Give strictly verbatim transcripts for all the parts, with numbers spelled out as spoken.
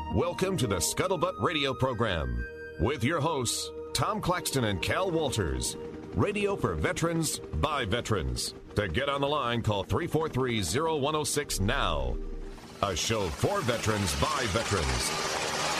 Welcome to the Scuttlebutt Radio Program with your hosts, Tom Claxton and Cal Walters. Radio for veterans, by veterans. To get on the line, call three four three, zero one zero six now. A show for veterans, by veterans.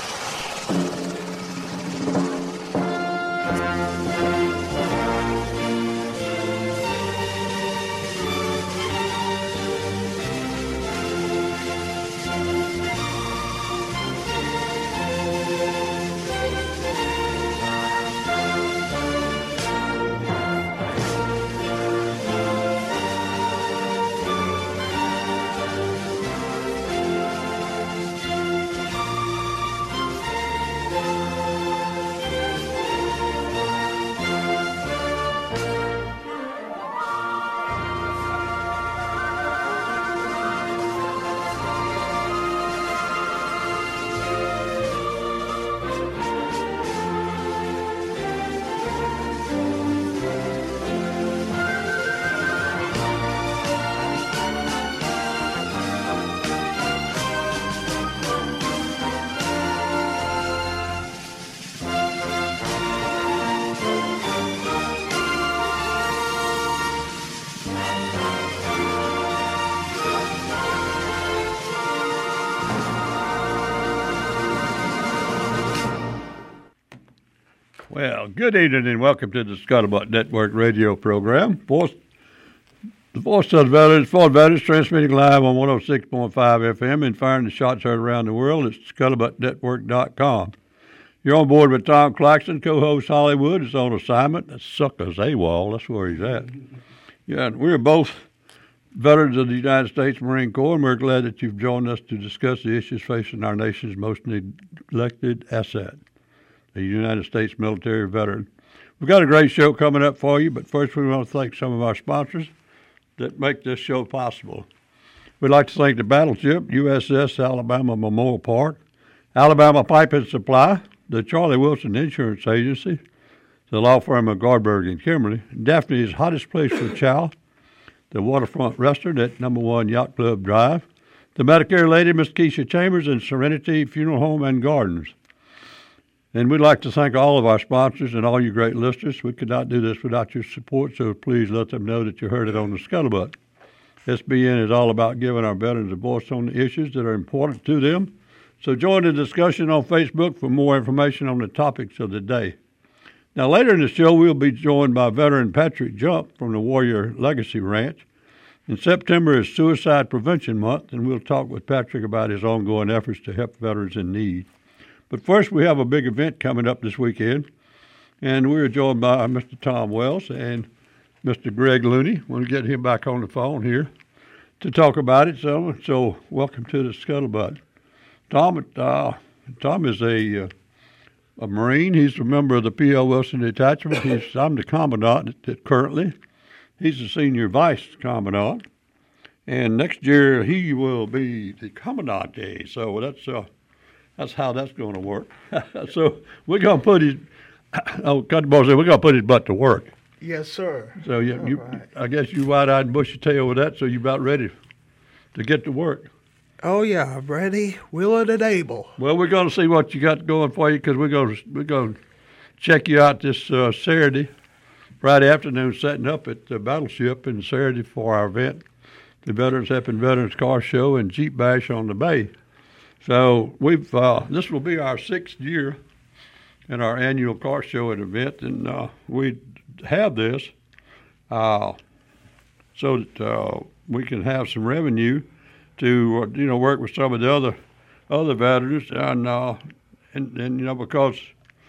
Well, good evening and welcome to the Scuttlebutt Network radio program. Voice, the voice of the veterans, for the veterans, transmitting live on one oh six point five F M and firing the shots heard around the world at scuttlebutt network dot com. You're on board with Tom Claxton, co-host Hollywood is on assignment. That sucker's AWOL, that's where he's at. Yeah, we're both veterans of the United States Marine Corps, and we're glad that you've joined us to discuss the issues facing our nation's most neglected asset, the United States military veteran. We've got a great show coming up for you, but first we want to thank some of our sponsors that make this show possible. We'd like to thank the battleship, U S S Alabama Memorial Park, Alabama Pipe and Supply, the Charlie Wilson Insurance Agency, the law firm of Gardberg and Kimberly, Daphne's Hottest Place for Chow, the Waterfront Restaurant at number one Yacht Club Drive, the Medicare lady, Miss Keisha Chambers, and Serenity Funeral Home and Gardens. And we'd like to thank all of our sponsors and all you great listeners. We could not do this without your support, so please let them know that you heard it on the Scuttlebutt. S B N is all about giving our veterans a voice on the issues that are important to them. So join the discussion on Facebook for more information on the topics of the day. Now, later in the show, we'll be joined by veteran Patrick Jump from the Warrior Legacy Ranch. In September is Suicide Prevention Month, and we'll talk with Patrick about his ongoing efforts to help veterans in need. But first, we have a big event coming up this weekend, and we're joined by Mister Tom Wells and Mister Greg Looney. We'll get him back on the phone here to talk about it. So, so welcome to the Scuttlebutt. Tom, uh, Tom is a uh, a Marine. He's a member of the P L. Wilson Detachment. He's, I'm the Commandant currently. He's the Senior Vice Commandant. And next year, he will be the Commandante. So that's... Uh, That's how that's going to work. So we're going to put his, oh, cut the ball, we're going to put his butt to work. Yes, sir. So you, you right. I guess you wide-eyed and bushy-tailed with that, so you're about ready to get to work. Oh, yeah, I'm ready, willing, and able. Well, we're going to see what you got going for you because we're going to, we're going to check you out this uh, Saturday, Friday afternoon, setting up at the Battleship in Saturday for our event, the Veterans Helping Veterans Car Show and Jeep Bash on the Bay. So we've uh, this will be our sixth year in our annual car show and event, and uh, we have this uh, so that uh, we can have some revenue to uh, you know work with some of the other other veterans, and uh, and, and you know because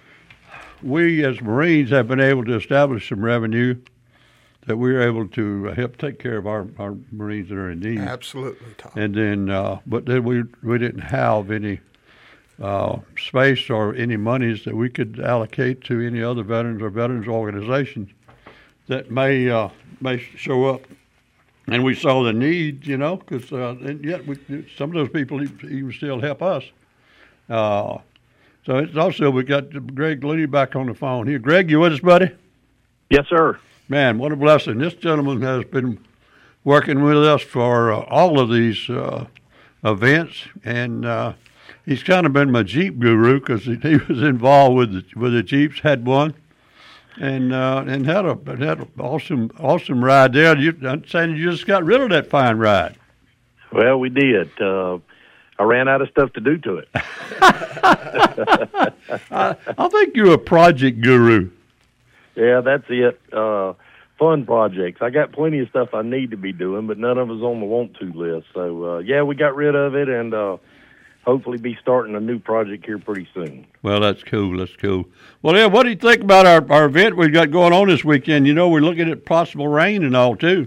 we as Marines have been able to establish some revenue that we're able to help take care of our, our Marines that are in need. Absolutely, Tom. And then, uh, but then we we didn't have any uh, space or any monies that we could allocate to any other veterans or veterans organizations that may uh, may show up. And we saw the need, you know, because uh, and yet we, some of those people even still help us. Uh, so it's also we got Greg Looney back on the phone here. Greg, you with us, buddy? Yes, sir. Man, what a blessing. This gentleman has been working with us for uh, all of these uh, events, and uh, he's kind of been my Jeep guru because he, he was involved with the, with the Jeeps, had one, and uh, and had a had an awesome awesome ride there. You, I'm saying you just got rid of that fine ride. Well, we did. Uh, I ran out of stuff to do to it. I, I think you're a project guru. Yeah, that's it. Uh, fun projects. I got plenty of stuff I need to be doing, but none of it's on the want to list. So, uh, yeah, we got rid of it, and uh, hopefully be starting a new project here pretty soon. Well, that's cool. That's cool. Well, yeah, what do you think about our, our event we've got going on this weekend? You know, we're looking at possible rain and all, too.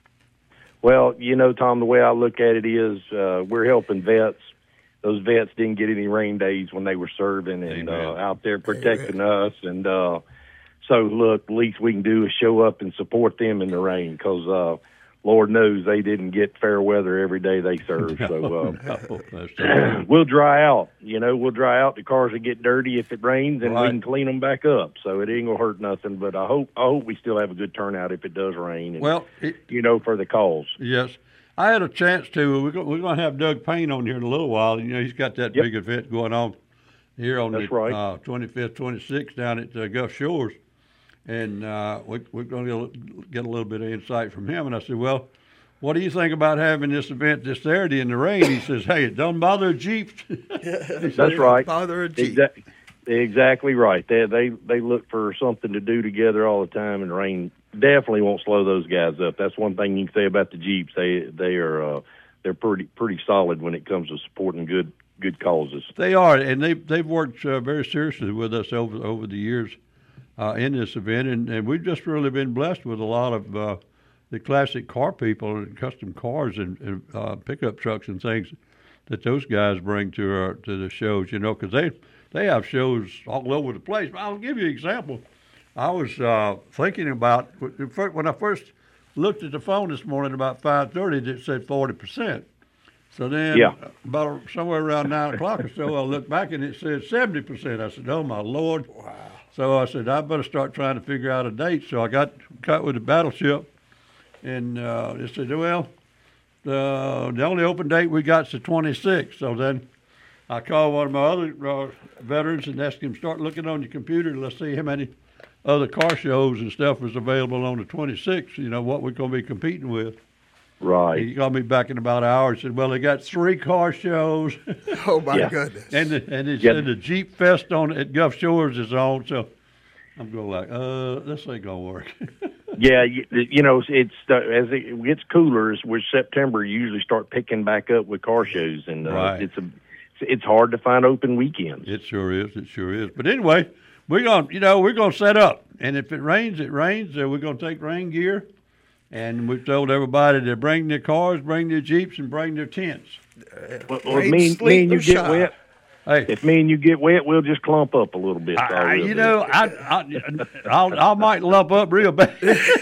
Well, you know, Tom, the way I look at it is uh, we're helping vets. Those vets didn't get any rain days when they were serving and uh, out there protecting us. And uh, so, look, the least we can do is show up and support them in the rain because uh, Lord knows they didn't get fair weather every day they serve. So uh, no, we'll dry out. You know, we'll dry out. The cars will get dirty if it rains, and right. we can clean them back up. So it ain't gonna hurt nothing. But I hope I hope we still have a good turnout if it does rain. And, well, it, you know, for the calls. Yes, I had a chance to. We're gonna, we're going to have Doug Payne on here in a little while. You know, he's got that yep. big event going on here on That's the right. uh, twenty-fifth, twenty-sixth down at uh, Gulf Shores. And uh, we, we're going to get a little bit of insight from him. And I said, well, what do you think about having this event this Saturday in the rain? He says, hey, it don't bother Jeeps. That's right. Bother a Jeep. Exactly, exactly right. They, they they look for something to do together all the time, and rain definitely won't slow those guys up. That's one thing you can say about the Jeeps. They they are uh, they're pretty pretty solid when it comes to supporting good good causes. They are, and they they've worked uh, very seriously with us over over the years. Uh, in this event, and, and we've just really been blessed with a lot of uh, the classic car people and custom cars and, and uh, pickup trucks and things that those guys bring to our, to the shows, you know, because they, they have shows all over the place. I'll give you an example. I was uh, thinking about, when I first looked at the phone this morning about five thirty, it said forty percent. So then yeah. about somewhere around nine o'clock or so, I looked back and it said seventy percent. I said, oh, my Lord. Wow. So I said, I better start trying to figure out a date. So I got cut with the battleship, and uh, they said, well, the, the only open date we got is the twenty-sixth. So then I called one of my other uh, veterans and asked him, start looking on your computer and let's see how many other car shows and stuff was available on the twenty-sixth, you know, what we're going to be competing with. Right. He called me back in about an hour and said, well, they got three car shows. Oh, my yeah. goodness. And the, and he yeah. said the Jeep Fest on at Gulf Shores is on. So I'm going like, uh, this ain't going to work. Yeah, you, you know, it's uh, as it gets cooler, as with September, you usually start picking back up with car shows. And uh, right. it's a, it's hard to find open weekends. It sure is. It sure is. But anyway, we're going to, you know, we're going to set up. And if it rains, it rains. Uh, we're going to take rain gear. And we've told everybody to bring their cars, bring their Jeeps, and bring their tents. Well, well if me, me and you get shot. wet, hey, if me and you get wet, we'll just clump up a little bit. I, I, you bit. know, I, I, I'll, I might lump up real bad.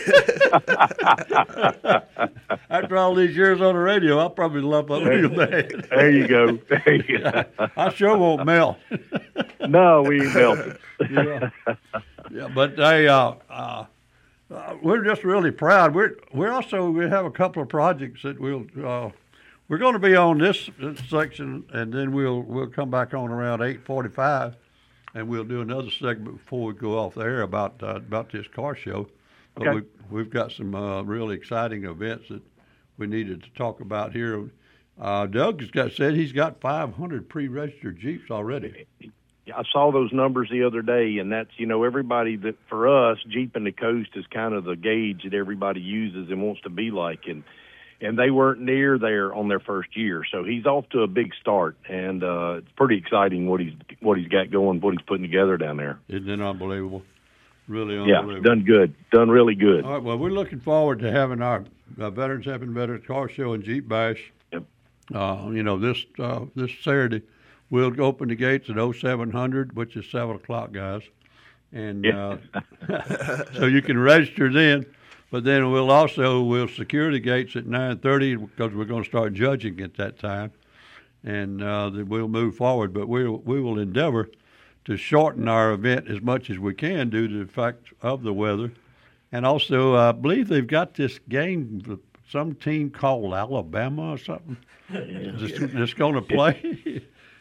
After all these years on the radio, I'll probably lump up real bad. There you go. There you go. I sure won't melt. No, we ain't melting. Yeah. Yeah, but they, uh, uh, Uh, we're just really proud. We're we're also we have a couple of projects that we'll uh, we're going to be on this, this section, and then we'll we'll come back on around eight forty-five, and we'll do another segment before we go off the air about uh, about this car show. But okay. we we've got some uh, really exciting events that we needed to talk about here. Uh, Doug has got said he's got five hundred pre-registered Jeeps already. I saw those numbers the other day, and that's, you know, everybody that for us, Jeep and the Coast is kind of the gauge that everybody uses and wants to be like. And and they weren't near there on their first year. So he's off to a big start, and uh, it's pretty exciting what he's what he's got going, what he's putting together down there. Isn't it unbelievable? Really unbelievable. Yeah, done good. Done really good. All right, well, we're looking forward to having our uh, Veterans Helping Veterans Car Show and Jeep Bash. Yep. Uh, you know, this uh, this Saturday. We'll open the gates at oh seven hundred, which is seven o'clock, guys. And yeah. uh, so you can register then. But then we'll also we'll secure the gates at nine thirty because we're going to start judging at that time. And uh, then we'll move forward. But we we'll, we will endeavor to shorten our event as much as we can due to the fact of the weather. And also, I believe they've got this game, some team called Alabama or something, that's, that's going to play.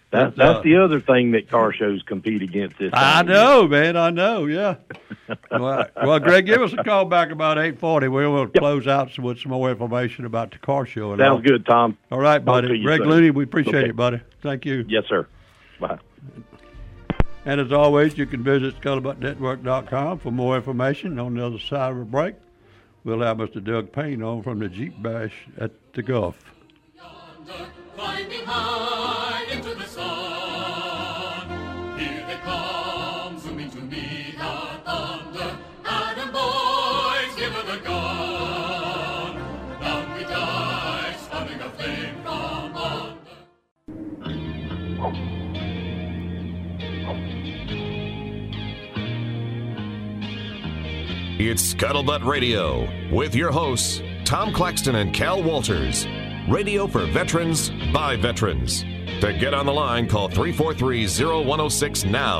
That, that's uh, the other thing that car shows compete against this I know, man. I know, yeah. well, well, Greg, give us a call back about eight forty. We will yep. close out with some more information about the car show. And Sounds all. good, Tom. All right, buddy. Greg soon. Looney, we appreciate okay. it, buddy. Thank you. Yes, sir. Bye. And as always, you can visit scuttlebutt network dot com for more information. On the other side of a break, we'll have Mister Doug Payne on from the Jeep Bash at the Gulf. Yonder, climbing high into the sun, here they come, zooming to meet our thunder. Adam boys, give her the gun. Down we dive, spouting a flame from under. It's Scuttlebutt Radio with your hosts, Tom Claxton and Cal Walters. Radio for veterans, by veterans. To get on the line, call three four three, zero one zero six now.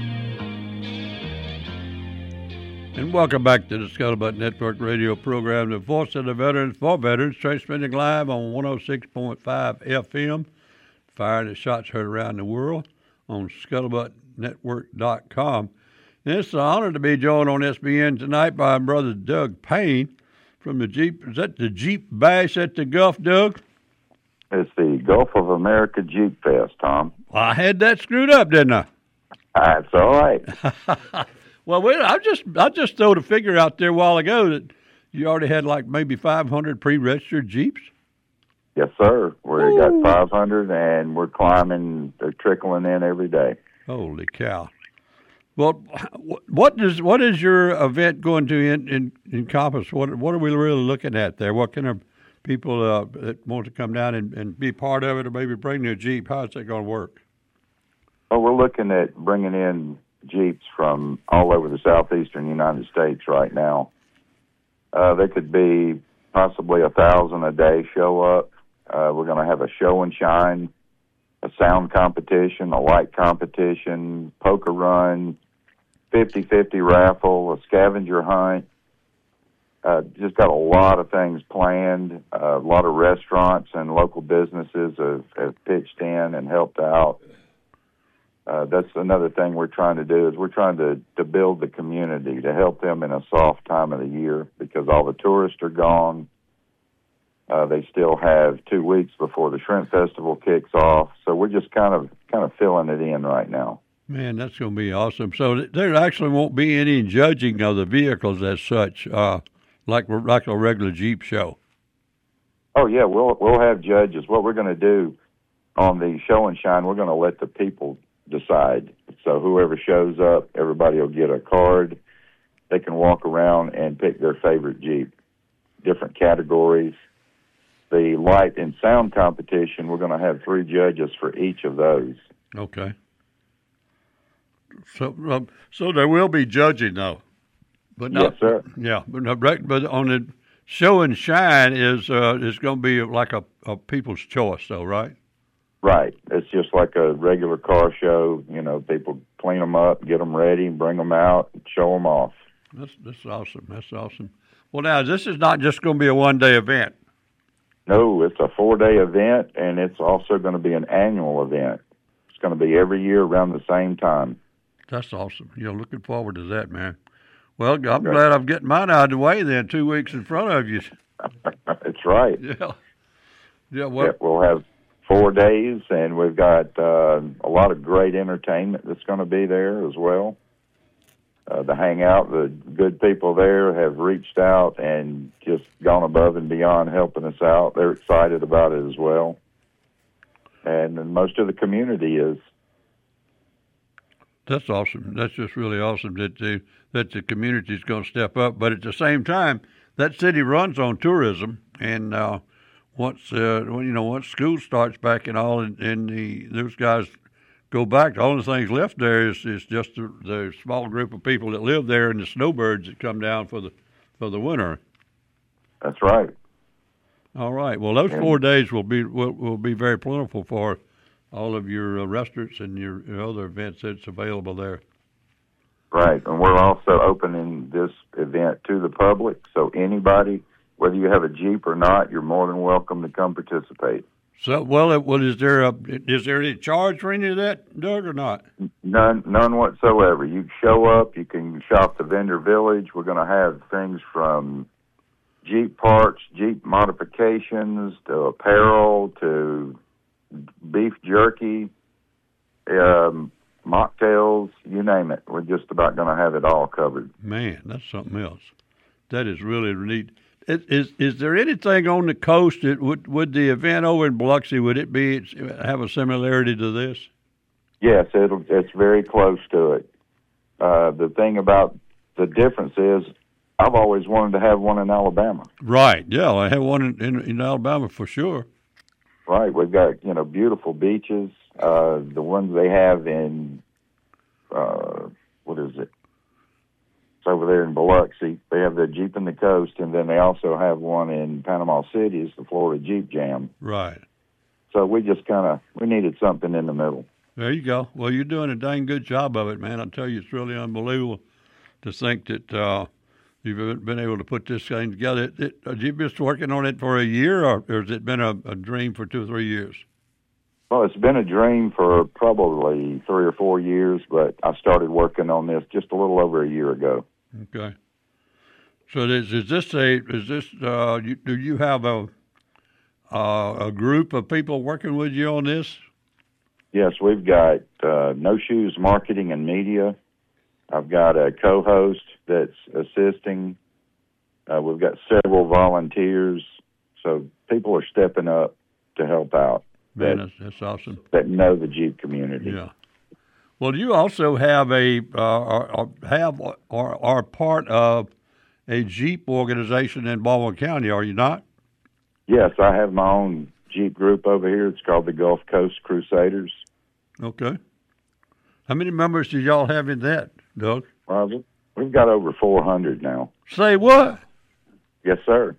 And welcome back to the Scuttlebutt Network radio program, the voice of the veterans, for veterans, transmitting live on one oh six point five F M, firing the shots heard around the world on scuttlebutt network dot com. And it's an honor to be joined on S B N tonight by my brother Doug Payne from the Jeep. Is that the Jeep Bash at the Gulf, Doug? It's the Gulf of America Jeep Fest, Tom. I had that screwed up, didn't I? That's all right. Well, wait, I just I just threw a figure out there a while ago that you already had like maybe five hundred pre-registered Jeeps. Yes, sir. We got five hundred, and we're climbing. They're trickling in every day. Holy cow! Well, what does what is your event going to in, in, encompass? What what are we really looking at there? What kind of people uh, that want to come down and, and be part of it, or maybe bring their Jeep? How is that going to work? Well, we're looking at bringing in Jeeps from all over the southeastern United States right now. Uh, there could be possibly a thousand a day show up. Uh, we're going to have a show and shine, a sound competition, a light competition, poker run, fifty-fifty raffle, a scavenger hunt. Uh, just got a lot of things planned. Uh, a lot of restaurants and local businesses have, have pitched in and helped out. Uh, that's another thing we're trying to do is we're trying to, to build the community, to help them in a soft time of the year because all the tourists are gone. Uh, they still have two weeks before the Shrimp Festival kicks off. So we're just kind of kind of filling it in right now. Man, that's going to be awesome. So there actually won't be any judging of the vehicles as such, uh, like like a regular Jeep show. Oh, yeah, we'll we'll have judges. What we're going to do on the show and shine, we're going to let the people decide. So whoever shows up, everybody will get a card. They can walk around and pick their favorite Jeep, different categories. The light and sound competition, we're going to have three judges for each of those. Okay. So, um, so there will be judging, though. But not, yes, sir. Yeah, but but on the show and shine is uh, is going to be like a, a people's choice, though, right? Right. It's just like a regular car show. You know, people clean them up, get them ready, bring them out, and show them off. That's that's awesome. That's awesome. Well, now this is not just going to be a one day event. No, it's a four-day event, and it's also going to be an annual event. It's going to be every year around the same time. That's awesome. You know, looking forward to that, man. Well, I'm okay. glad I'm getting mine out of the way then, two weeks in front of you. That's right. Yeah. Yeah, well, yeah, we'll have four days, and we've got uh, a lot of great entertainment that's going to be there as well. Uh, the hangout, the good people there have reached out and just gone above and beyond helping us out. They're excited about it as well. And, and most of the community is. That's awesome. That's just really awesome that the, that the community is going to step up. But at the same time, that city runs on tourism. And uh, once, uh, you know, once school starts back and all, and, and the those guys go back, the only things left there is, is just the, the small group of people that live there and the snowbirds that come down for the for the winter. That's right. All right. Well, those four days will be will, will be very plentiful for all of your uh, restaurants and your, your other events that's available there. Right, and we're also opening this event to the public, so anybody, whether you have a Jeep or not, you're more than welcome to come participate. So, well, it, well, is there a is there any charge for any of that, Doug, or not? None, none whatsoever. You show up, you can shop the vendor village. We're going to have things from Jeep parts, Jeep modifications, to apparel, to beef jerky, um, mocktails, you name it. We're just about going to have it all covered. Man, that's something else. That is really neat. Is, is is there anything on the coast that would would the event over in Biloxi, would it be have a similarity to this? Yes, it'll, it's very close to it. Uh, the thing about the difference is, I've always wanted to have one in Alabama. Right. Yeah, I have one in, in, in Alabama for sure. Right. We've got, you know, beautiful beaches. Uh, the ones they have in, uh, what is it? It's over there in Biloxi. They have the Jeep in the Coast, and then they also have one in Panama City. It's the Florida Jeep Jam. Right. So we just kind of, we needed something in the middle. There you go. Well, you're doing a dang good job of it, man. I tell you, it's really unbelievable to think that uh, you've been able to put this thing together. It, it, have you been working on it for a year, or, or has it been a, a dream for two or three years? Well, it's been a dream for probably three or four years, but I started working on this just a little over a year ago. Okay. So is, is this a is this uh, you, do you have a uh, a group of people working with you on this? Yes, we've got uh, No Shoes Marketing and Media. I've got a co-host that's assisting. Uh, we've got several volunteers, so people are stepping up to help out. Man, that, that's, that's awesome. That know the Jeep community. Yeah. Well, you also have a uh, or, or have or are part of a Jeep organization in Baldwin County, are you not? Yes, I have my own Jeep group over here. It's called the Gulf Coast Crusaders. Okay. How many members do y'all have in that, Doug? Well, we've got over four hundred now. Say what? Yes, sir.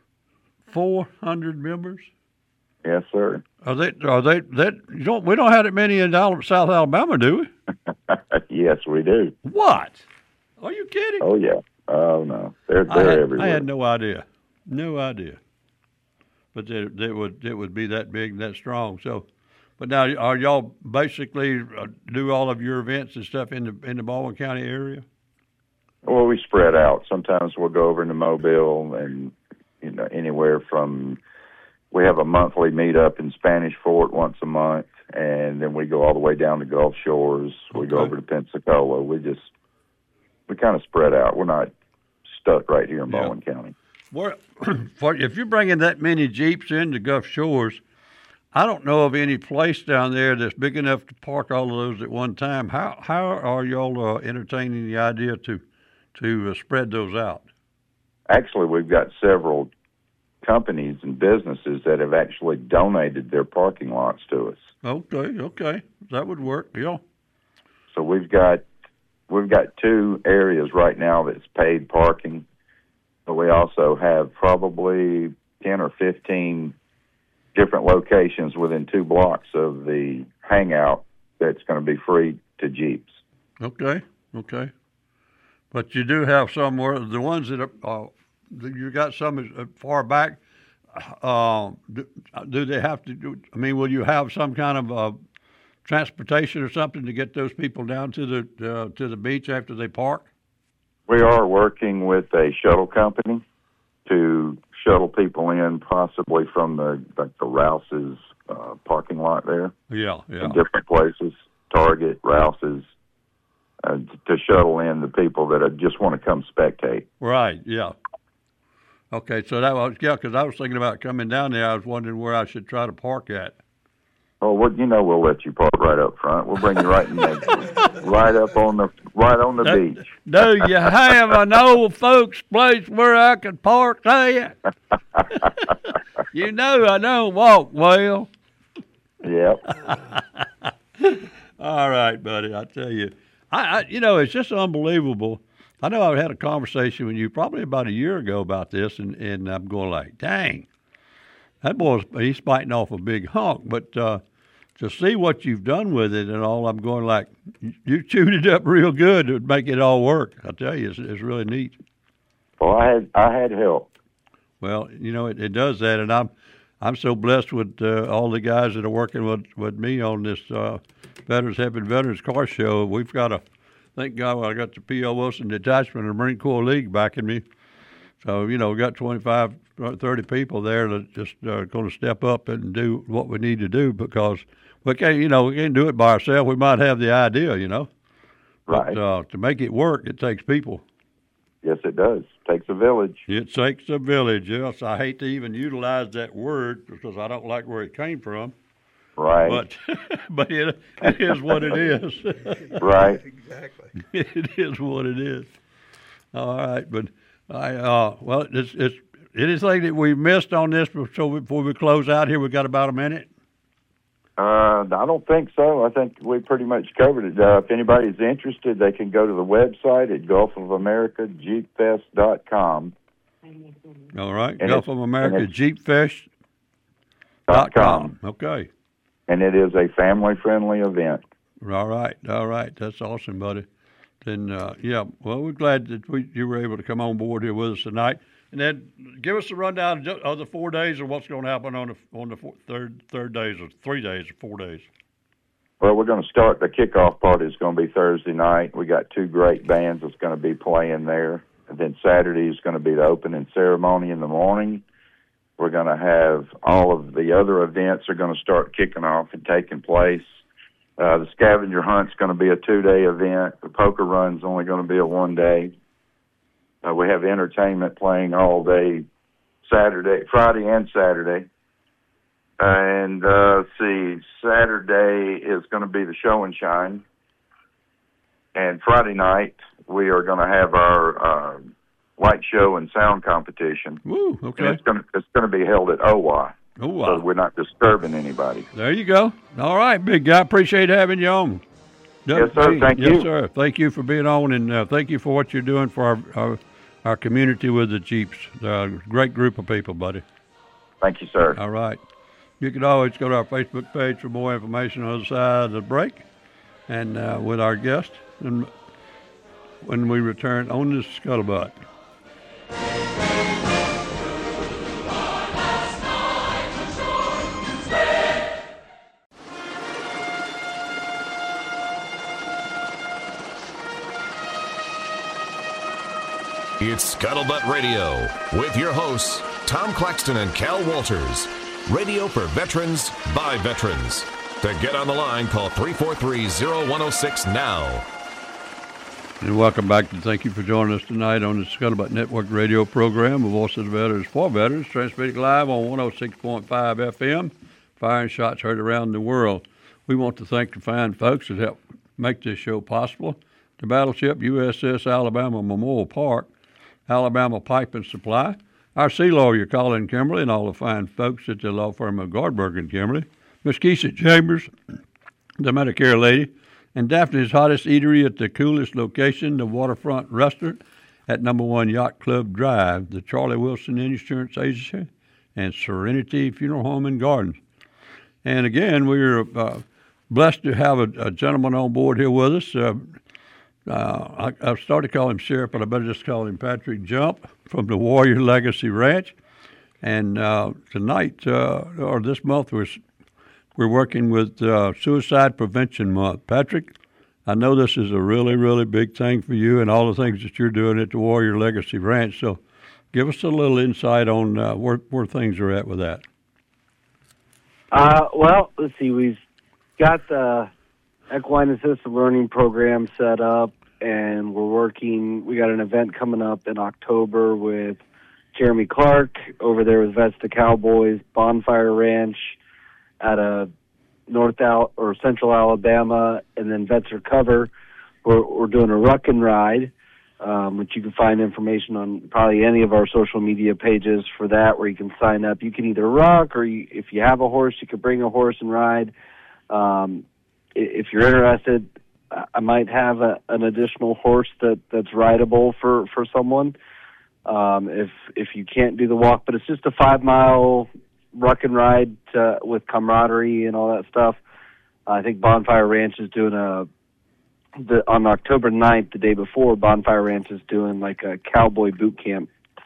four hundred members? Yes, sir. Are they? Are they? That you don't? We don't have that many in South Alabama, do we? Yes, we do. What? Are you kidding? Oh yeah. Oh no, they're they're I had, everywhere. I had no idea. No idea. But they, they would it would be that big and that strong. So, but now are y'all basically uh, do all of your events and stuff in the in the Baldwin County area? Well, we spread out. Sometimes we'll go over into Mobile, and you know anywhere from. We have a monthly meetup in Spanish Fort once a month, and then we go all the way down to Gulf Shores. We Okay. go over to Pensacola. We just we kind of spread out. We're not stuck right here in Yeah. Baldwin County. Well, for, if you're bringing that many Jeeps into Gulf Shores, I don't know of any place down there that's big enough to park all of those at one time. How how are y'all uh, entertaining the idea to to uh, spread those out? Actually, we've got several companies and businesses that have actually donated their parking lots to us. Okay, okay, that would work. Yeah. So we've got we've got two areas right now that's paid parking, but we also have probably ten or fifteen different locations within two blocks of the hangout that's going to be free to Jeeps. Okay, okay. But you do have some where the ones that are, uh, you got some as far back. Uh, do, do they have to do? I mean, will you have some kind of uh, transportation or something to get those people down to the uh, to the beach after they park? We are working with a shuttle company to shuttle people in, possibly from the like the Rouse's uh, parking lot there. Yeah, yeah. In different places, Target, Rouse's, uh, to shuttle in the people that just want to come spectate. Right. Yeah. Okay, so that was yeah, because I was thinking about coming down there. I was wondering where I should try to park at. Oh, well, you know, we'll let you park right up front. We'll bring you right in there, right up on the right on the Do, beach. do you have an old folks place where I can park at? You know I don't walk well. Yep. All right, buddy. I tell you, I, I you know it's just unbelievable. I know I had a conversation with you probably about a year ago about this, and, and I'm going like, dang, that boy's he's biting off a big hunk. But uh, to see what you've done with it and all, I'm going like, you chewed it up real good to make it all work. I tell you, it's, it's really neat. Well, I had I had help. Well, you know, it, it does that, and I'm I'm so blessed with uh, all the guys that are working with, with me on this uh, Veterans Helping Veterans Car Show. We've got a, thank God, I got the P O. Wilson Detachment of the Marine Corps League backing me. So, you know, we got twenty-five, thirty people there that just are going to step up and do what we need to do because we can't, you know, we can't do it by ourselves. We might have the idea, you know. Right. But uh, to make it work, it takes people. Yes, it does. It takes a village. It takes a village, yes. I hate to even utilize that word because I don't like where it came from. Right. But but it, it is what it is. Right. Exactly. It is what it is. All right, but I uh well it's it's anything that we missed on this before before we close out here. We got about a minute. Uh, I don't think so. I think we pretty much covered it. Uh, if anybody's interested, they can go to the website at Gulf of America Jeep Fest dot com. All right, And Gulf it's- of America and it's- Jeep Fest Dot dot com. com. Okay. And it is a family-friendly event. All right, all right. That's awesome, buddy. Then, uh, yeah, well, we're glad that we, you were able to come on board here with us tonight. And then give us a rundown of ju- of the four days of what's going to happen on the on the four, third third days or three days or four days. Well, we're going to start, the kickoff party is going to be Thursday night. We got two great bands that's going to be playing there. And then Saturday is going to be the opening ceremony in the morning. We're going to have all of the other events are going to start kicking off and taking place. Uh, the scavenger hunt's going to be a two-day event. The poker run's only going to be a one-day. Uh, we have entertainment playing all day Saturday, Friday and Saturday. And uh, let's see, Saturday is going to be the show and shine. And Friday night, we are going to have our uh, light show and sound competition. Woo, okay. And it's going to, it's going to be held at O W A. Oh, wow. So we're not disturbing anybody. There you go. All right, big guy. Appreciate having you on. Yes, sir. Thank yes, you. Yes, sir. Thank you for being on, and uh, thank you for what you're doing for our our, our community with the Jeeps. Uh, great group of people, buddy. Thank you, sir. All right. You can always go to our Facebook page for more information on the other side of the break and uh, with our guest and when we return on this Scuttlebutt. It's Scuttlebutt Radio with your hosts, Tom Claxton and Cal Walters. Radio for veterans, by veterans. To get on the line, call three four three, zero one zero six now. And welcome back, and thank you for joining us tonight on the Scuttlebutt Network radio program of Voice of the Veterans for Veterans, transmitting live on one oh six point five F M, firing shots heard around the world. We want to thank the fine folks that helped make this show possible. The battleship U S S Alabama Memorial Park, Alabama Pipe and Supply, our sea lawyer Colin Kimberly, and all the fine folks at the law firm of Gardberg and Kimberly, Miss Keisha Chambers, the Medicare lady, and Daphne's hottest eatery at the coolest location, the Waterfront Restaurant at number one Yacht Club Drive, the Charlie Wilson Insurance Agency, and Serenity Funeral Home and Gardens. And again, we're uh, blessed to have a, a gentleman on board here with us. Uh, uh, I, I've started to call him Sheriff, but I better just call him Patrick Jump from the Warrior Legacy Ranch. And uh, tonight, uh, or this month, we're, we're working with uh, Suicide Prevention Month. Patrick, I know this is a really, really big thing for you and all the things that you're doing at the Warrior Legacy Ranch. So give us a little insight on uh, where, where things are at with that. Uh, well, let's see. We've got the Equine Assisted Learning program set up, and we're working. We got an event coming up in October with Jeremy Clark over there with Vets the Cowboys, Bonfire Ranch at a North Al- or Central Alabama, and then Vets Recover. We're, we're doing a ruck and ride, um, which you can find information on probably any of our social media pages for that, where you can sign up. You can either ruck, or you, if you have a horse, you can bring a horse and ride. Um, if you're interested, I might have a, an additional horse that, that's rideable for, for someone. Um, if if you can't do the walk, but it's just a five mile ruck and ride to, with camaraderie and all that stuff. I think Bonfire Ranch is doing a the on October ninth, the day before. Bonfire Ranch is doing like a cowboy boot camp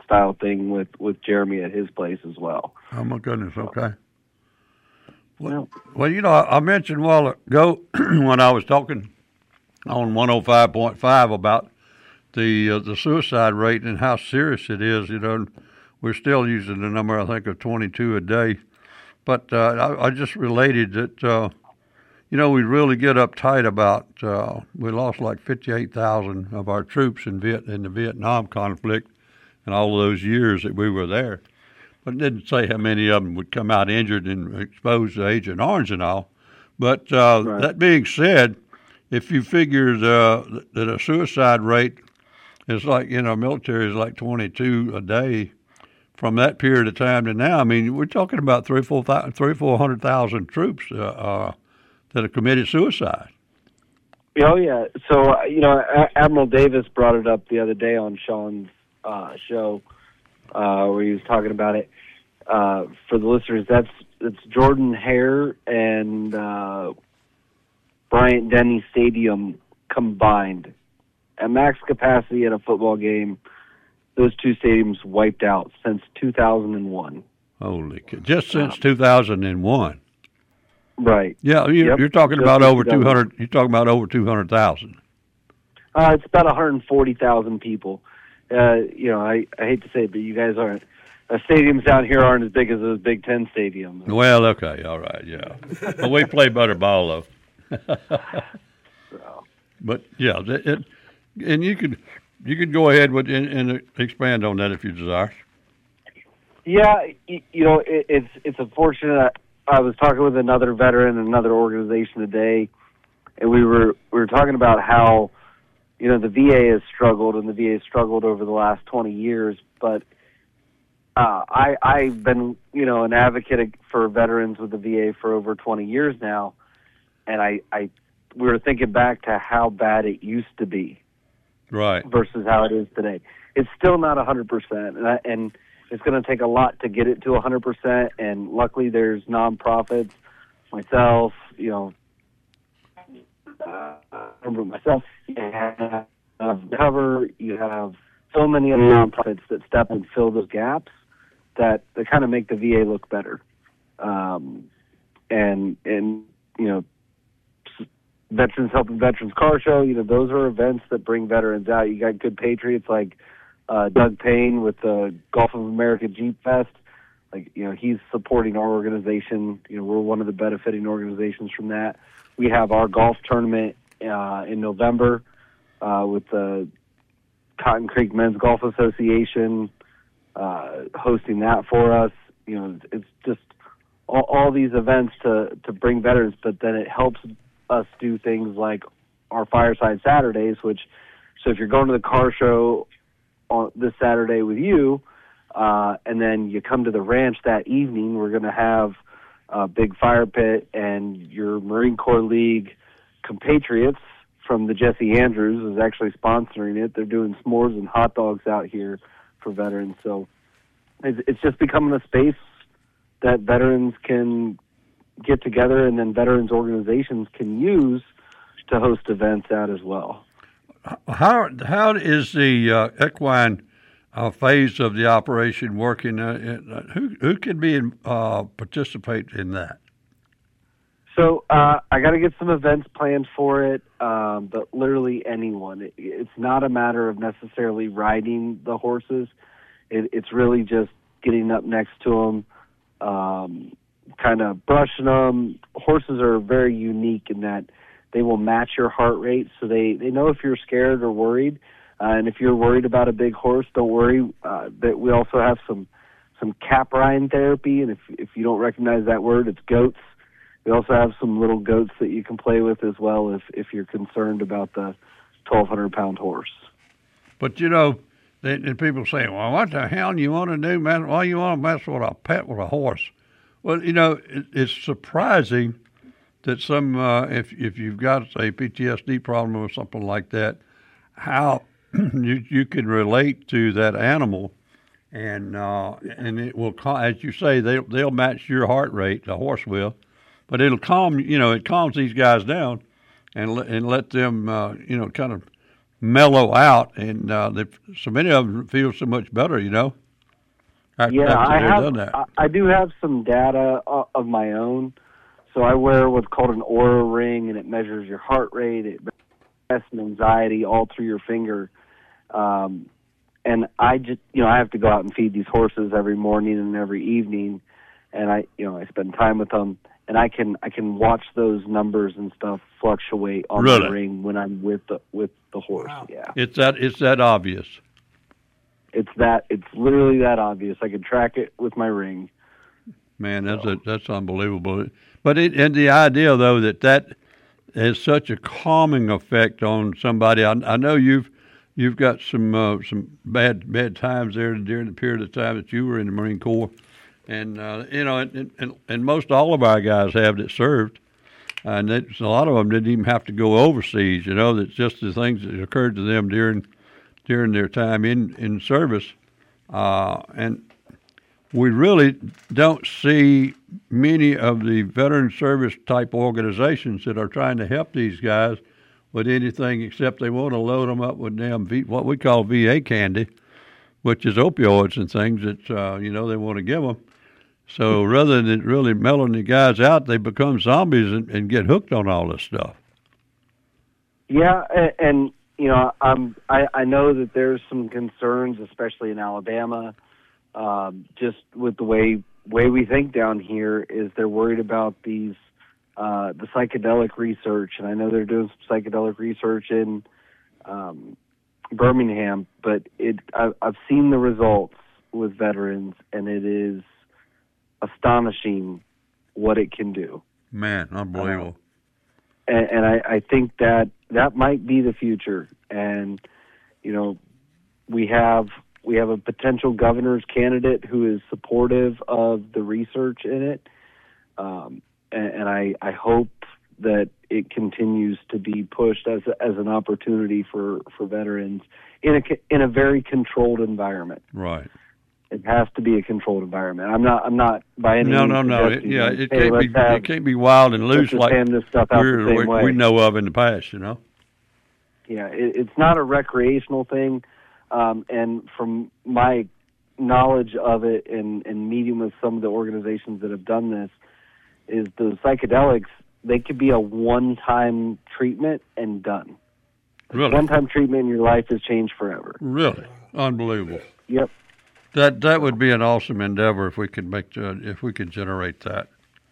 style thing with, with Jeremy at his place as well. Oh, my goodness, okay. Well, Yeah. well, you know, I mentioned a while ago when I was talking on one oh five point five about the uh, the suicide rate and how serious it is. You know, we're still using the number, I think, of twenty-two a day. But uh, I, I just related that, uh, you know, we really get uptight about, uh, we lost like fifty-eight thousand of our troops in, Viet, in the Vietnam conflict and all those years that we were there. But it didn't say how many of them would come out injured and exposed to Agent Orange and all. But uh, Right. that being said, if you figure the, that a suicide rate is like, you know, military is like twenty-two a day from that period of time to now, I mean, we're talking about three, four, three, four hundred thousand troops uh, uh, that have committed suicide. Oh, yeah. So, uh, you know, A- Admiral Davis brought it up the other day on Sean's uh, show uh, where he was talking about it. Uh, for the listeners, that's it's Jordan Hare and uh, Bryant Denny Stadium combined. At max capacity at a football game, those two stadiums wiped out since two thousand one. Holy cow. Just since two thousand one. Right. Yeah, you, Yep. you're talking Just about since over two thousand. two hundred. You're talking about over two hundred thousand. Uh, it's about one hundred forty thousand people. Uh, you know, I, I hate to say it, but you guys aren't. Uh, stadiums down here aren't as big as those Big Ten stadiums. Well, okay, all right, yeah. But we play better ball though. But yeah, it, it, and you could you could go ahead with and, and expand on that if you desire. Yeah, y- you know, it, it's it's unfortunate. I was talking with another veteran in another organization today, and we were we were talking about how, you know, the V A has struggled, and the V A has struggled over the last twenty years. But uh, I I've been, you know, an advocate for veterans with the V A for over twenty years now, and I I we were thinking back to how bad it used to be Right. versus how it is today. It's still not one hundred percent, and, I, and it's going to take a lot to get it to one hundred percent, and luckily there's nonprofits, myself, you know, uh, I remember myself, you have uh, Cover, you have so many other nonprofits that step and fill those gaps that, that kind of make the V A look better. Um, and, and, you know, Veterans Helping Veterans Car Show, you know, those are events that bring veterans out. You got good patriots like uh, Doug Payne with the Gulf of America Jeep Fest. Like, you know, he's supporting our organization. You know, we're one of the benefiting organizations from that. We have our golf tournament uh, in November uh, with the Cotton Creek Men's Golf Association uh, hosting that for us. You know, it's just all, all these events to, to bring veterans, but then it helps us do things like our Fireside Saturdays, which, so if you're going to the car show on this Saturday with you, uh, and then you come to the ranch that evening, we're going to have a big fire pit, and your Marine Corps League compatriots from the Jesse Andrews is actually sponsoring it. They're doing s'mores and hot dogs out here for veterans. So it's, it's just becoming a space that veterans can get together, and then veterans organizations can use to host events out as well. How how is the uh, equine uh, phase of the operation working? Uh, in, uh, who who can be in, uh, participate in that? So uh, I got to get some events planned for it, um, but literally anyone. It, it's not a matter of necessarily riding the horses. It, it's really just getting up next to them, um, kind of brushing them. Horses are very unique in that they will match your heart rate, so they, they know if you're scared or worried. Uh, and if you're worried about a big horse, don't worry. Uh, that we also have some some caprine therapy, and if if you don't recognize that word, it's goats. We also have some little goats that you can play with as well if if you're concerned about the twelve hundred pound horse. But you know, they, and people say, "Well, what the hell do you want to do, man? Why you want to mess with a pet with a horse?" Well, you know, it, it's surprising that some, uh, if if you've got a P T S D problem or something like that, how you you can relate to that animal, and uh, and it will, as you say, they they'll match your heart rate. The horse will, but it'll calm. You know, it calms these guys down, and let, and let them, uh, you know, kind of mellow out, and uh, they, so many of them feel so much better, you know. After, yeah, after I they've have. done that. I, I do have some data uh, of my own. So I wear what's called an Oura ring, and it measures your heart rate, it measures stress and anxiety all through your finger. Um, and I just, you know, I have to go out and feed these horses every morning and every evening, and I, you know, I spend time with them, and I can, I can watch those numbers and stuff fluctuate on Really? the ring when I'm with the with the horse. Wow. Yeah, It's that it's that obvious. it's that, it's literally that obvious. I can track it with my ring. Man, that's a, that's unbelievable. But it, and the idea though that that has such a calming effect on somebody. I, I know you've you've got some uh, some bad bad times there during the period of time that you were in the Marine Corps, and uh, you know, and, and and most all of our guys have that served, and it's, a lot of them didn't even have to go overseas. You know, that's just the things that occurred to them during during their time in in service, uh, and. We really don't see many of the veteran service type organizations that are trying to help these guys with anything except they want to load them up with damn v, what we call V A candy, which is opioids and things that uh, you know they want to give them. So rather than really mellowing the guys out, they become zombies and, and get hooked on all this stuff. Yeah, and, and you know, I'm, I I know that there's some concerns, especially in Alabama. Um, just with the way way we think down here, is they're worried about these uh, the psychedelic research, and I know they're doing some psychedelic research in um, Birmingham, but it I, I've seen the results with veterans, and it is astonishing what it can do. Man, unbelievable. Uh, and and I, I think that that might be the future, and you know, we have. We have a potential governor's candidate who is supportive of the research in it, um, and, and I, I hope that it continues to be pushed as a, as an opportunity for, for veterans in a in a very controlled environment. Right. It has to be a controlled environment. I'm not. I'm not by any no, means. no, no. It, suggesting yeah, that, it hey, can't let's be. have- It can't be wild and loose let's just like hand this stuff out we're, the same we, way. we know of in the past. You know. Yeah, it, it's not a recreational thing, um, and from my knowledge of it and, and meeting with some of the organizations that have done this, is the psychedelics, they could be a one-time treatment and done. Really? One-time treatment in your life has changed forever. Really? Unbelievable. Yep. That that would be an awesome endeavor if we could make uh, if we could generate that.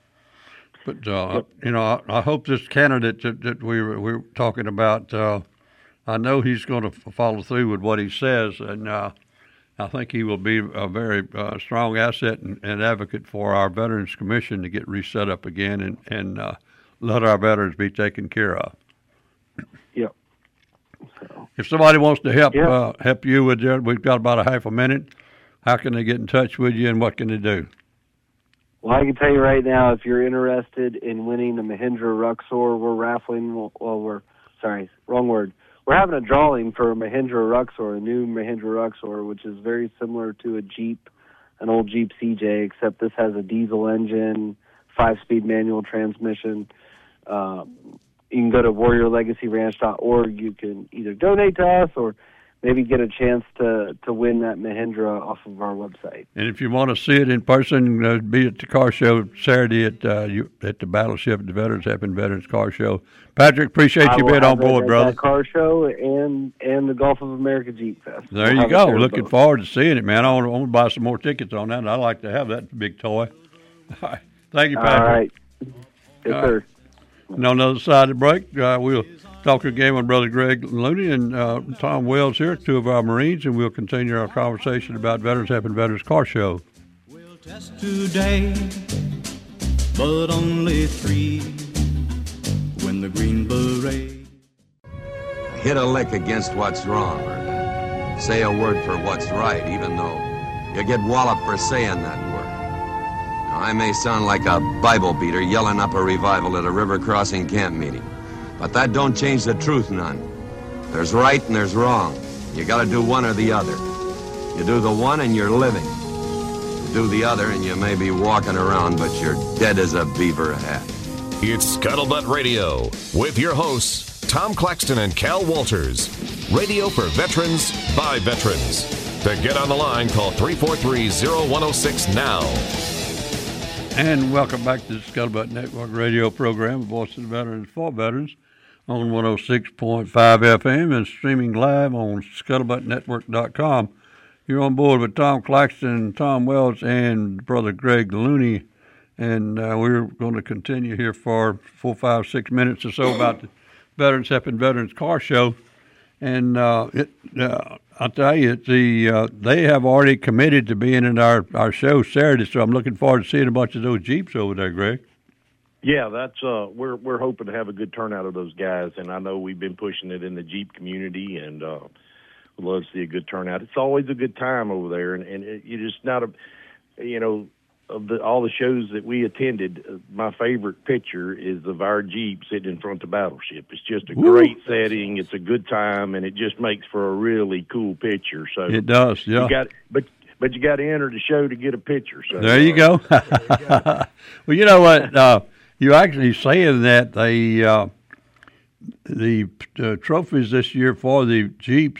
But uh, Yep. you know, I, I hope this candidate that, that we were, we were talking about, uh, I know he's going to follow through with what he says, and uh, I think he will be a very uh, strong asset and, and advocate for our Veterans Commission to get reset up again and and uh, let our veterans be taken care of. Yep. So, If somebody wants to help Yeah. uh, help you with that, we've got about a half a minute. How can they get in touch with you, and what can they do? well, I can tell you right now, if you're interested in winning the Mahindra Ruxor, we're raffling. Well, we're sorry, wrong word. We're having a drawing for a Mahindra Ruxor, a new Mahindra Ruxor, which is very similar to a Jeep, an old Jeep C J, except this has a diesel engine, five-speed manual transmission. Um, you can go to warrior legacy ranch dot org. You can either donate to us or maybe get a chance to, to win that Mahindra off of our website. And if you want to see it in person, uh, be at the car show Saturday at uh, you, at the Battleship at the Veterans Happen Veterans Car Show. Patrick, appreciate I you will being on have it board, at brother. that car show and and the Gulf of America Jeep Fest. There We'll you have it go. there Looking both. forward to seeing it, man. I want, to, I want to buy some more tickets on that. I'd like to have that big toy. All right. Thank you, Patrick. All right. Yes, All sir. right. And on the other side of the break, uh, we'll talk again with Brother Greg Looney and uh, Tom Wells here, two of our Marines, and we'll continue our conversation about Veterans Happen Veterans Car Show. We'll test today, but only three when the Green Beret. Hit a lick against what's wrong, or say a word for what's right, even though you get walloped for saying that word. Now, I may sound like a Bible beater yelling up a revival at a river crossing camp meeting, but that don't change the truth none. There's right and there's wrong. You gotta do one or the other. You do the one and you're living. You do the other and you may be walking around, but you're dead as a beaver hat. It's Scuttlebutt Radio with your hosts, Tom Claxton and Cal Walters. Radio for veterans, by veterans. To get on the line, call three four three, zero one zero six now. And welcome back to the Scuttlebutt Network radio program, Voice of the Veterans for Veterans, on one oh six point five F M and streaming live on scuttlebutt network dot com. You're on board with Tom Claxton, Tom Wells, and Brother Greg Looney, and uh, we're going to continue here for four, five, six minutes or so about the Veterans Helping Veterans car show. And uh, it, uh, I'll tell you, the uh, they have already committed to being in our, our show Saturday, so I'm looking forward to seeing a bunch of those Jeeps over there, Greg. Yeah, that's uh, we're we're hoping to have a good turnout of those guys, and I know we've been pushing it in the Jeep community, and uh, we'd love to see a good turnout. It's always a good time over there, and, and it, you just not a, you know, of the, all the shows that we attended, uh, my favorite picture is of our Jeep sitting in front of the battleship. It's just a Woo. great setting. It's a good time, and it just makes for a really cool picture. So it does, yeah. You got, but but you got to enter the show to get a picture. So there you go. There you go. Well, you know what? Uh, you actually saying that they uh, the uh, trophies this year for the Jeeps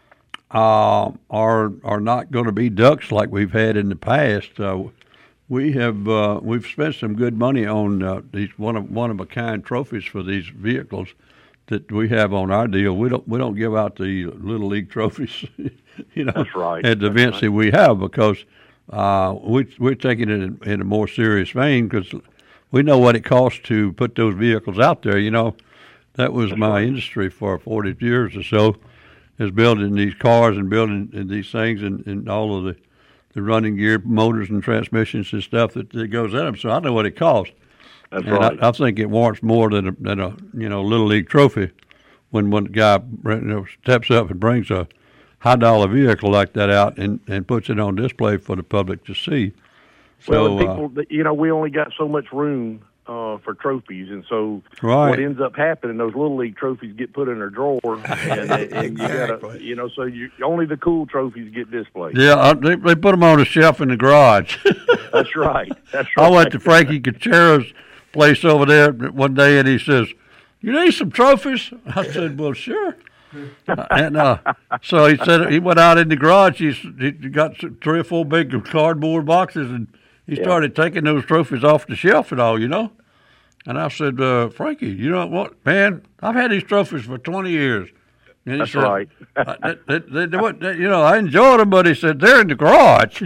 uh, are are not going to be ducks like we've had in the past. Uh, We have uh, we've spent some good money on uh, these one of one of a kind trophies for these vehicles that we have on our deal. We don't we don't give out the Little League trophies, you know, That's right. at the That's events right. that we have, because uh, we we're taking it in, in a more serious vein, because we know what it costs to put those vehicles out there. You know, that was That's my right. industry for forty years or so, is building these cars and building these things and, and all of the. the running gear, motors and transmissions and stuff that, that goes in them. So I know what it costs. That's and right. I, I think it warrants more than a, than a you know Little League trophy when one guy you know, steps up and brings a high dollar vehicle like that out and, and puts it on display for the public to see. So well, and people, uh, you know, we only got so much room uh, for trophies, and so Right. what ends up happening, those Little League trophies get put in a drawer, and, and you gotta, Exactly. you know, so you only the cool trophies get displayed. yeah, uh, they, they put them on a shelf in the garage. That's right. That's right. I went to Frankie Cachero's place over there one day, and he says, "You need some trophies?" I said, "Well, sure." and uh, so he said he went out in the garage. He, he got some- three or four big cardboard boxes, and he Yeah. started taking those trophies off the shelf and all, you know. And I said, uh, "Frankie, you know what, man? I've had these trophies for twenty years." And he That's said, right. uh, they, they, they, they, what- they- you know, I enjoyed them, but he said they're in the garage.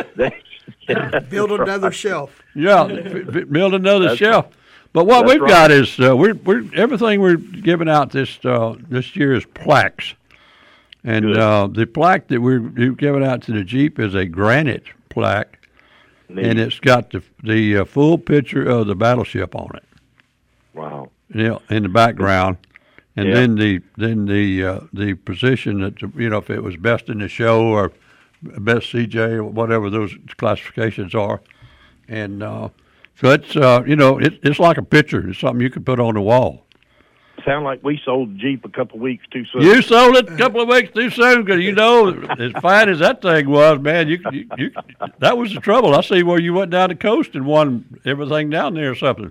Build another shelf. Yeah, f- f- build another That's- shelf. But what that's we've right. got is uh, we're we're everything we're giving out this uh, this year is plaques, and Good. uh, the plaque that we're we're giving out to the Jeep is a granite plaque, Neat. and it's got the the uh, full picture of the battleship on it, Wow. you know, in the background, and Yeah. then the then the uh, the position that you know if it was best in the show or best C J or whatever those classifications are, and. Uh, So it's uh, you know it, it's like a picture. It's something you could put on the wall. Sound like we sold the Jeep a couple weeks too soon. You sold it a couple of weeks too soon because you know as fine as that thing was, man. You, you you that was the trouble. I see where you went down the coast and won everything down there or something,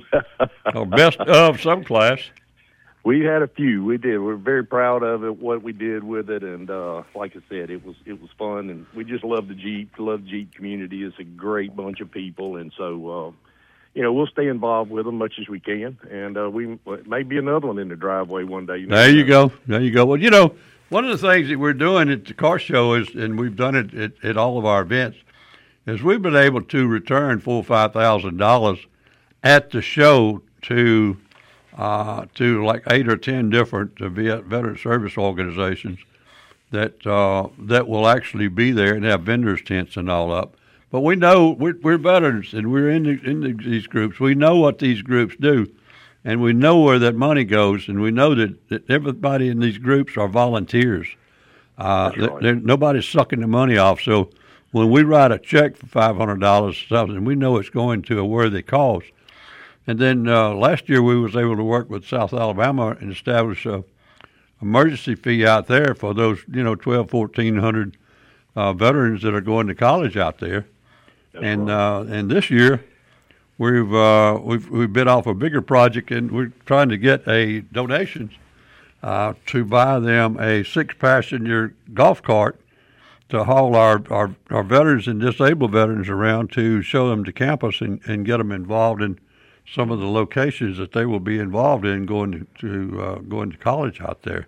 or best of some class. We had a few. We did. We're very proud of it, what we did with it, and uh, like I said, it was it was fun, and we just love the Jeep. Love the Jeep community. It's a great bunch of people, and so uh, you know we'll stay involved with them much as we can, and uh, we maybe another one in the driveway one day. You There never you know. go. There you go. Well, you know, one of the things that we're doing at the car show is, and we've done it at, at all of our events, is we've been able to return four or five thousand dollars at the show to uh, to like eight or ten different uh, vet- veteran service organizations that uh, that will actually be there and have vendors tents and all up. But we know we're, we're veterans and we're in the, in the, these groups. We know what these groups do. And we know where that money goes, and we know that, that everybody in these groups are volunteers. Uh, That's right. they're- nobody's sucking the money off. So when we write a check for five hundred dollars or something, we know it's going to a worthy cause. And then uh, last year we was able to work with South Alabama and establish a emergency fee out there for those, you know, twelve, fourteen hundred uh, veterans that are going to college out there. That's and right. uh, and this year we've uh, we've we've bit off a bigger project, and we're trying to get a donations uh, to buy them a six-passenger golf cart to haul our, our, our veterans and disabled veterans around to show them to campus and, and get them involved in some of the locations that they will be involved in going to, to uh, going to college out there.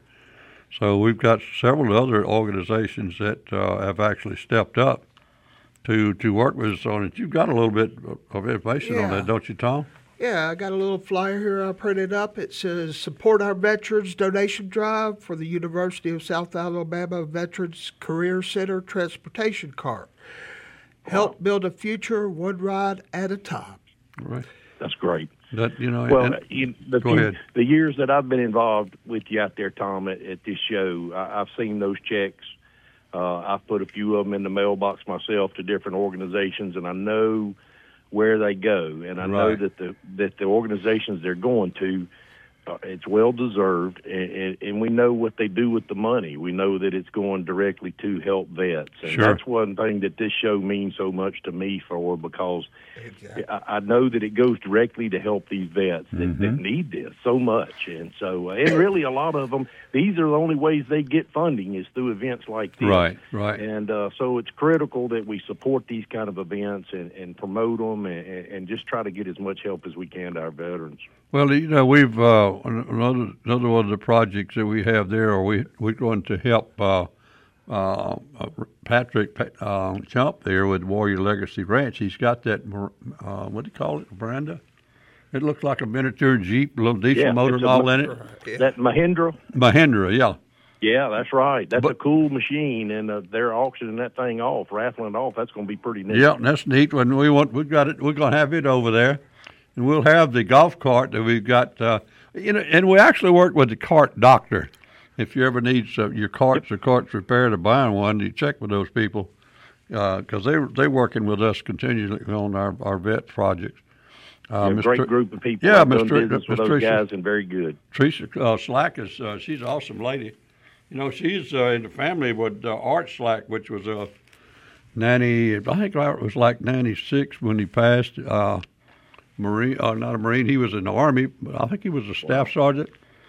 So we've got several other organizations that uh, have actually stepped up to to work with us on it. You've got a little bit of information yeah. on that, don't you, Tom? Yeah, I got a little flyer here I printed up. It says, support our veterans donation drive for the University of South Alabama Veterans Career Center Transportation Cart. Help wow. build a future one ride at a time. Right. That's great. That, you know, well, and, you, the, go ahead. The years that I've been involved with you out there, Tom, at, at this show, I, I've seen those checks. Uh, I've put a few of them in the mailbox myself to different organizations, and I know where they go, and I right. know that the that the organizations they're going to, uh, it's well deserved, and, and, and we know what they do with the money. We know that it's going directly to help vets, and sure. that's one thing that this show means so much to me for, because exactly. I, I know that it goes directly to help these vets that, mm-hmm. that need this so much, and so uh, and really a lot of them, these are the only ways they get funding is through events like this. Right, right. And uh, so it's critical that we support these kind of events and, and promote them and, and just try to get as much help as we can to our veterans. Well, you know, we've uh, another another one of the projects that we have there, or we we're going to help uh, uh, Patrick uh, Chump there with Warrior Legacy Ranch. He's got that uh, what do you call it, Miranda? It looks like a miniature Jeep, a little diesel yeah, motor and all in it. That Mahindra? Mahindra, yeah. Yeah, that's right. That's but, a cool machine, and uh, they're auctioning that thing off, raffling it off. That's going to be pretty neat. Yeah, that's neat. When we want, we've got it. We're going to have it over there, and we'll have the golf cart that we've got. Uh, you know, and we actually work with the cart doctor. If you ever need uh, your carts or carts repaired or buying one, you check with those people because uh, they they're working with us continually on our our vet projects. Uh, a great group of people. Yeah, Mister Mister Business with those guys, and very good. Teresa uh, Slack is uh, she's an awesome lady. You know, she's uh, in the family with uh, Art Slack, which was a ninety. I think Art was like ninety-six when he passed. Uh, Marine, uh, not a Marine. He was in the Army, but I think he was a staff wow. sergeant.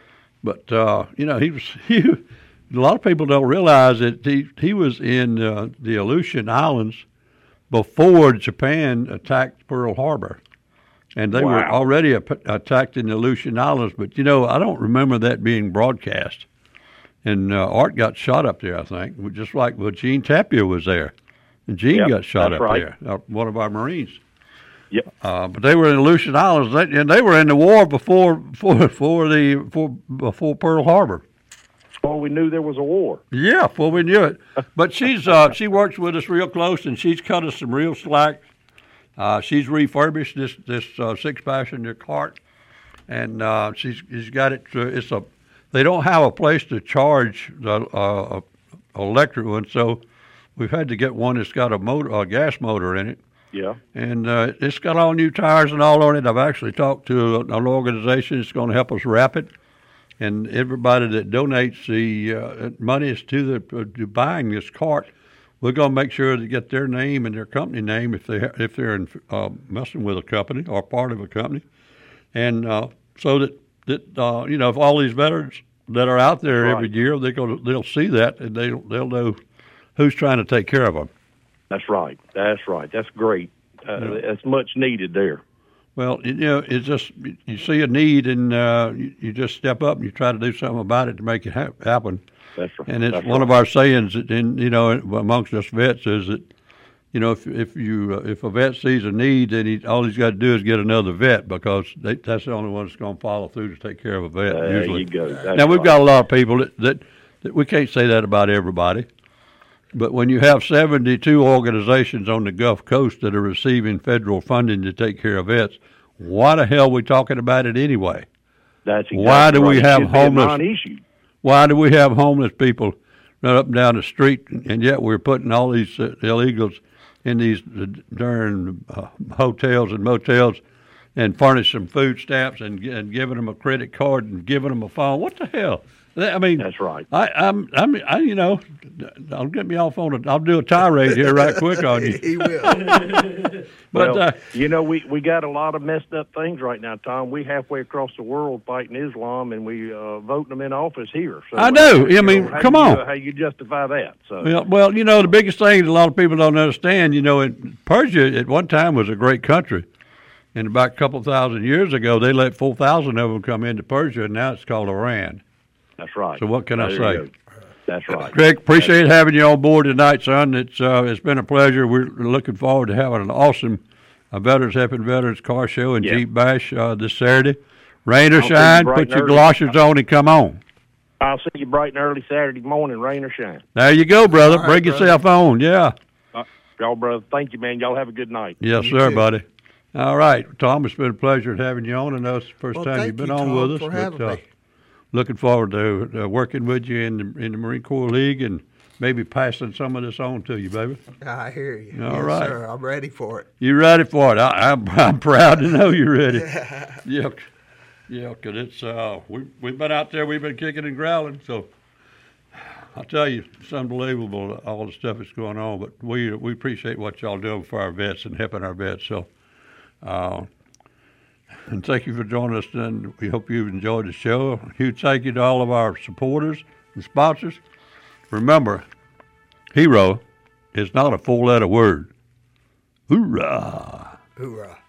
But uh, you know, he was. He, a lot of people don't realize that he he was in uh, the Aleutian Islands before Japan attacked Pearl Harbor. And they wow. were already ap- attacked in the Aleutian Islands, but, you know, I don't remember that being broadcast. And uh, Art got shot up there, I think, just like well, Gene Tapia was there. And Gene yep, got shot up right. there, uh, one of our Marines. Yep. Uh, but they were in the Aleutian Islands, and they were in the war before before, before, the, before, before Pearl Harbor. Before we knew there was a war. Yeah, before we knew it. But she's uh, she works with us real close, and she's cut us some real slack. Uh, she's refurbished this this uh, six passenger cart, and uh, she's she's got it. To, it's a they don't have a place to charge the uh, electric one, so we've had to get one that's got a motor, a gas motor in it. Yeah, and uh, it's got all new tires and all on it. I've actually talked to an organization that's going to help us wrap it, and everybody that donates the uh, money to the uh, to buying this cart. We're going to make sure to get their name and their company name if they if they're in, uh, messing with a company or part of a company, and uh, so that that uh, you know if all these veterans that are out there right. every year they go they'll see that and they they'll know who's trying to take care of them. That's right. That's right. That's great. Uh, yeah. That's much needed there. Well, you know, it's just you see a need and uh, you, you just step up and you try to do something about it to make it ha- happen. That's right. And it's That's one right. of our sayings, in you know, amongst us vets, is that, you know, if if you uh, if a vet sees a need, then he, all he's got to do is get another vet because they, that's the only one that's going to follow through to take care of a vet. There usually. you go. That's now we've right. got a lot of people that, that that we can't say that about everybody, but when you have seventy-two organizations on the Gulf Coast that are receiving federal funding to take care of vets, why the hell are we talking about it anyway? That's exactly why do right. we have it should be a homeless? non-issue. Why do we have homeless people run up and down the street, and yet we're putting all these uh, illegals in these uh, darn uh, hotels and motels and furnish some food stamps and, and giving them a credit card and giving them a phone? What the hell? I mean, that's right. I, I'm, I'm, I, you know, don't get me off on it. I'll do a tirade here right quick on you. He will. But well, uh, you know, we we got a lot of messed up things right now, Tom. We halfway across the world fighting Islam, and we uh, voting them in office here. So, I do. Uh, I mean, know, how come you, on. Uh, how you justify that? So, well, well, you know, the biggest thing that a lot of people don't understand, you know, in Persia at one time was a great country. And about a couple thousand years ago, they let four thousand of them come into Persia, and now it's called Iran. That's right. So what can there I say? That's right. Greg, appreciate That's having you on board tonight, son. It's uh, it's been a pleasure. We're looking forward to having an awesome uh, Veterans Helping Veterans car show and yeah. Jeep Bash uh, this Saturday. Rain or I'll shine, you put your early. galoshes on and come on. I'll see you bright and early Saturday morning, rain or shine. There you go, brother. All Bring right, yourself on, yeah. Uh, y'all, brother, thank you, man. Y'all have a good night. Yes, You sir, too. buddy. All right, Tom, it's been a pleasure having you on. I know it's the first Well, time thank you've been you, on Tom, with us. for but, having uh, me. Looking forward to uh, working with you in the, in the Marine Corps League and maybe passing some of this on to you, baby. I hear you. All yes, right. sir. I'm ready for it. You ready for it? I, I'm, I'm proud to know you're ready. yeah, yeah, because it's uh, we we've been out there, we've been kicking and growling. So I tell you, it's unbelievable all the stuff that's going on. But we we appreciate what y'all doing for our vets and helping our vets. So. Uh, And thank you for joining us, and we hope you've enjoyed the show. A huge thank you to all of our supporters and sponsors. Remember, hero is not a four-letter word. Hoorah! Hoorah.